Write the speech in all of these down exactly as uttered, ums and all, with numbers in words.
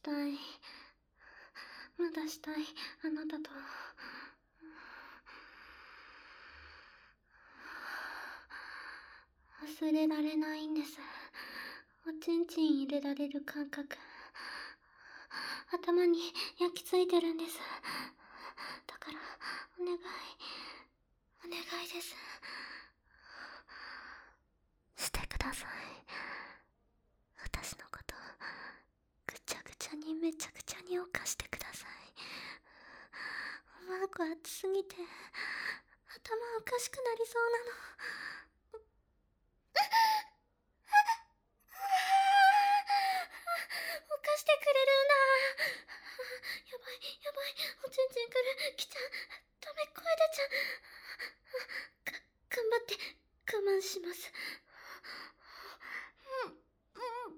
したい。まだしたい、あなたと。忘れられないんです。おちんちん入れられる感覚。頭に焼き付いてるんです。だから、お願い、お願いです。してください。私のこと、ぐちゃぐちゃにめちゃくちゃに犯してください。マーク熱すぎて、頭おかしくなりそうなの。犯してくれるんだ。やばい、やばい、おちんちんくる、来ちゃう。ダメ、声出ちゃう。が、頑張って、我慢します。うん、うん、うん。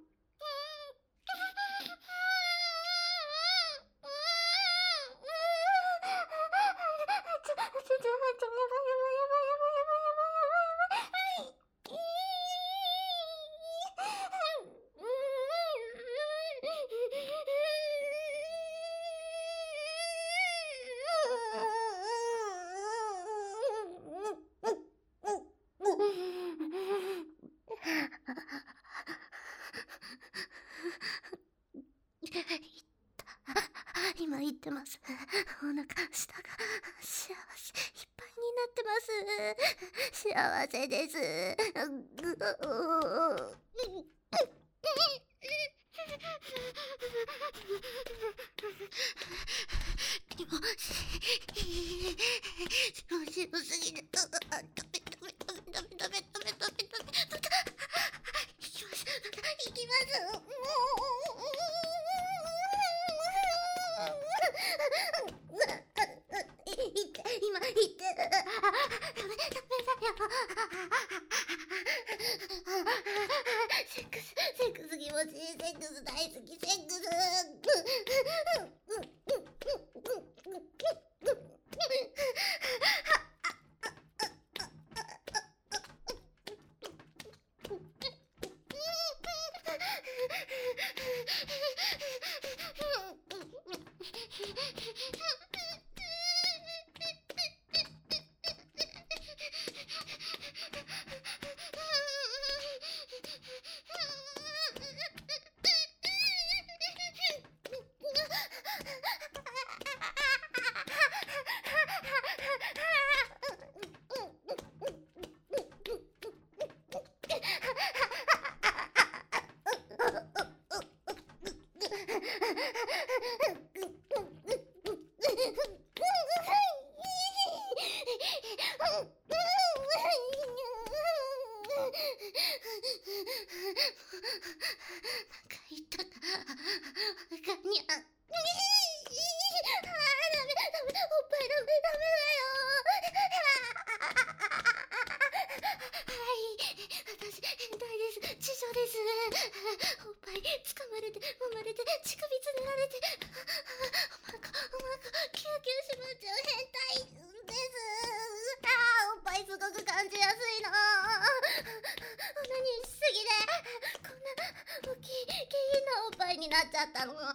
今言ってます。お腹、下が幸せいっぱいになってます。幸せです。気持ちいい。気持ちよすぎる。ダメダメダメダメダメダメダメダメダメダメ。行きます。行きます。今言ってダメダメだよ。セックスセックス気持ちいい。セックス大好き。セックスになっちゃったの。おっ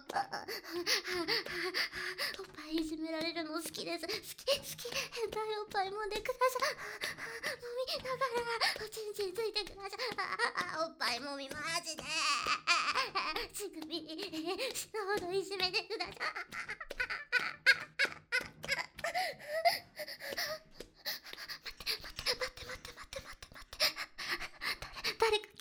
ぱいいじめられるの好きです。好き好き。変態おっぱい揉んでください。揉みながらおちんちんついてください。あおっぱい揉みマジで。乳首死ぬほどいじめてください。待って待って待って待って待って待って待って。誰誰か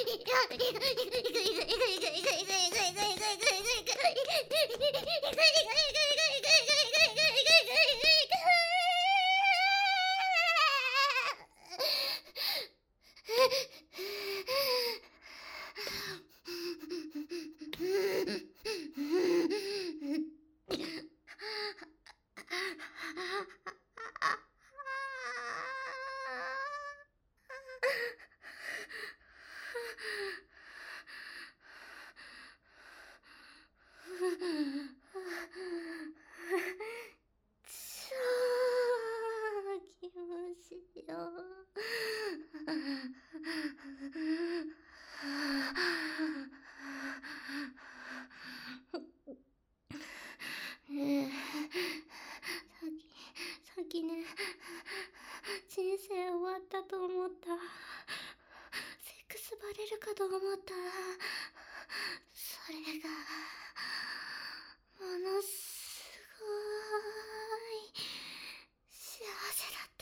気持ちいいよ。ねえ、さっきさっきね、人生終わったと思った。セックスバレるかと思った。それがものすごい幸せだった。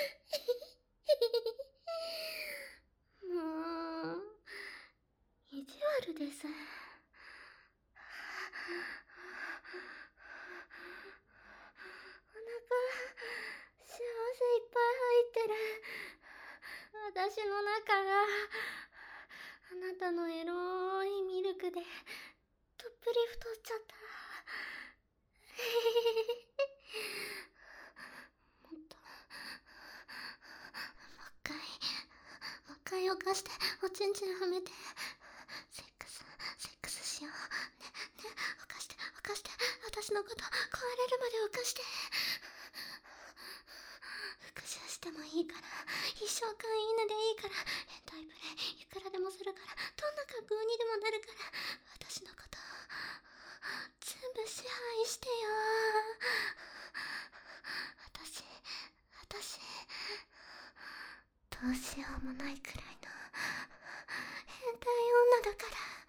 もう意地悪です。お腹幸せいっぱい入ってる。私の中があなたのエロいミルクでとっぷり太っちゃった。もっともう一回もう一回犯しておちんちんはめてセックスセックスしようね。ね、犯して犯して私のこと壊れるまで犯して。復讐してもいいから、一生飼い犬でいいから、変態プレイいくらでもするから、どんな格好にでもなるから、私のこと全部支配してよ。私私どうしようもないくらいの変態女だから。